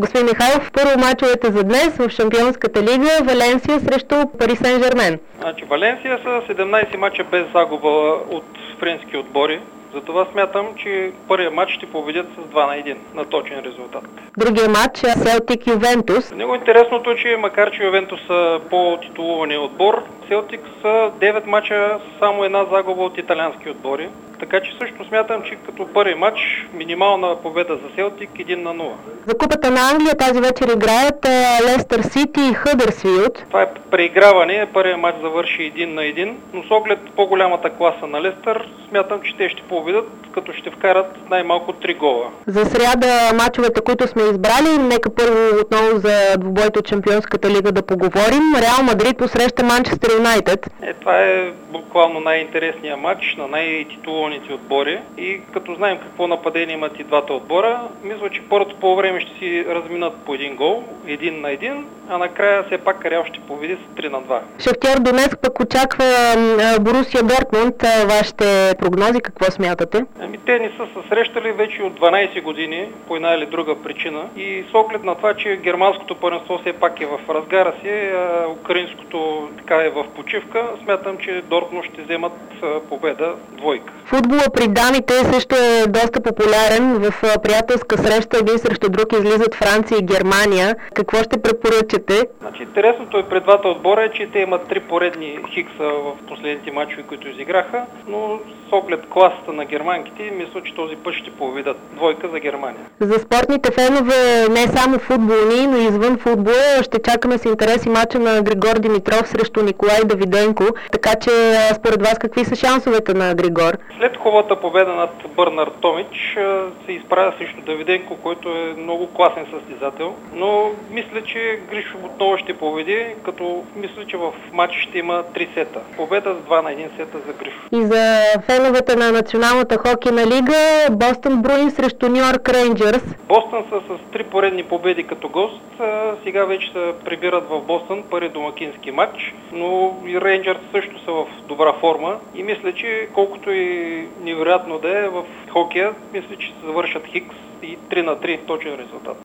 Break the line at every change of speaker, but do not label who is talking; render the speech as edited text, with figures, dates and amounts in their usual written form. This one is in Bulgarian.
Господин Михайлов, първо мачовете за днес в Шампионската лига Валенсия срещу Пари Сен-Жермен.
Валенсия са 17 мача без загуба от френски отбори. Затова смятам, че първият матч ще победят с 2-1 на точен резултат.
Другия матч е Селтик Ювентус.
Него интересното е, че макар че Ювентус са по-титулувания отбор, Селтик са 9 мача само една загуба от италиански отбори. Така че също смятам, че като първи матч минимална победа за Селтик 1-0.
За Купата на Англия тази вечер играят Лестър Сити и Хъдърсфилд.
Това е преиграване. Първият матч завърши 1-1, но с оглед по-голямата класа на Лестър, смятам, че те ще победят, като ще вкарат най-малко 3 гола.
За сряда мачовете, които сме избрали, нека първо отново за двубойто от Шампионската лига да поговорим. Реал Мадрид посреща Манчестър Юнайтед.
Това е буквално най-интересният матч на най-титулованите отбори и като знаем какво нападение имат и двата отбора, мисля, че първото по време ще си разминат по един гол, 1-1, а накрая все пак Реал ще победи с 3-2.
Шахтьор Донецк пък очаква Борусия Дортмунд. Вашите прогнози какво смятате?
Те не са се срещали вече от 12 години по една или друга причина и с оглед на това, че германското първенство все пак е в разгара си, а украинското така е в почивка, смятам, че Дортмунд ще вземат победа двойка.
Футбола при дамите също е доста популярен. В приятелска среща един срещу друг излизат Франция и Германия. Какво ще препоръчате?
Интересното е пред двата отбора е, че те имат 3 поредни хикса в последните мачове, които изиграха, но с оглед класата на германките, мисля, че този път ще победят двойка за Германия.
За спортните фенове не само футболни, но и извън футбола ще чакаме с интерес и мача на Григор Димитров срещу Николай Давиденко. Така че според вас какви са шансовете на Григор?
След хубавата победа над Бърнар Томич се изправя срещу Давиденко, който е много класен състезател, но мисля, че Гришо отново ще победи, като мисля, че в матч ще има 3 сета. Победа с 2-1 сета за Гришо.
И за феновете на Националната хокейна лига Бостън Бруинс срещу Ню Йорк Рейнджърс.
Бостън са с 3 поредни победи като гост. Сега вече се прибират в Бостън първи домакински матч, но и Рейнджърс също са в добра форма и мисля, че колкото и невероятно да е в хокея, мисля, че се завършат хикс и 3-3 точен резултат.